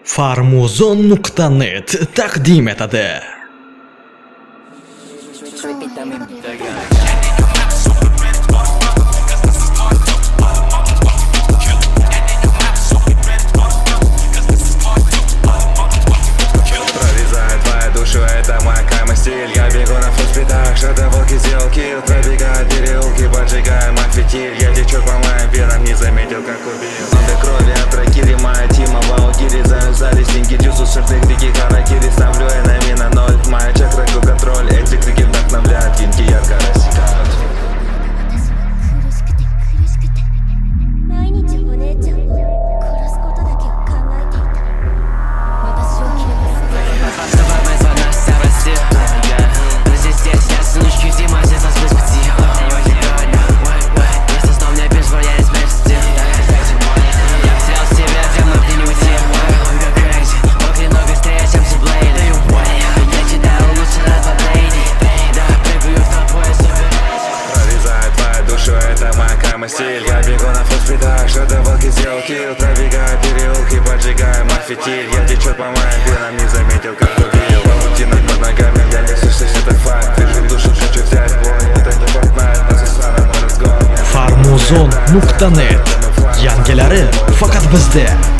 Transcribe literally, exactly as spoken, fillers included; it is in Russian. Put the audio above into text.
Farmuzon nuqta net taqdim etadi. Прорезает твою душу, это мой камый стиль. Я бегу на флешбитах, что-то волки сделал килл. Пробегают переулки, поджигаем фитиль. Я течу по моим венам, не заметил, как убил. Он до крови от ракири, моя тима в аутире. Завязались деньги, дюсу сырных диких харакири. Ставлю я на мина ноль, моя чакра контроль. Эти крики вдохновляют, винки ярко рассекают. Стиль. Я бегу на флешбитах, что-то волки сделал килл. Пробегаю переулки, поджигаем фитиль. Я течет по моим венам, не заметил, как убил. Паутина под ногами, я не слышу, это факт. Держу душу, хочу взять бой. Это не Fortnite, но со старым разгон. Farmuzon nuqta net Yangilari faqat bizda.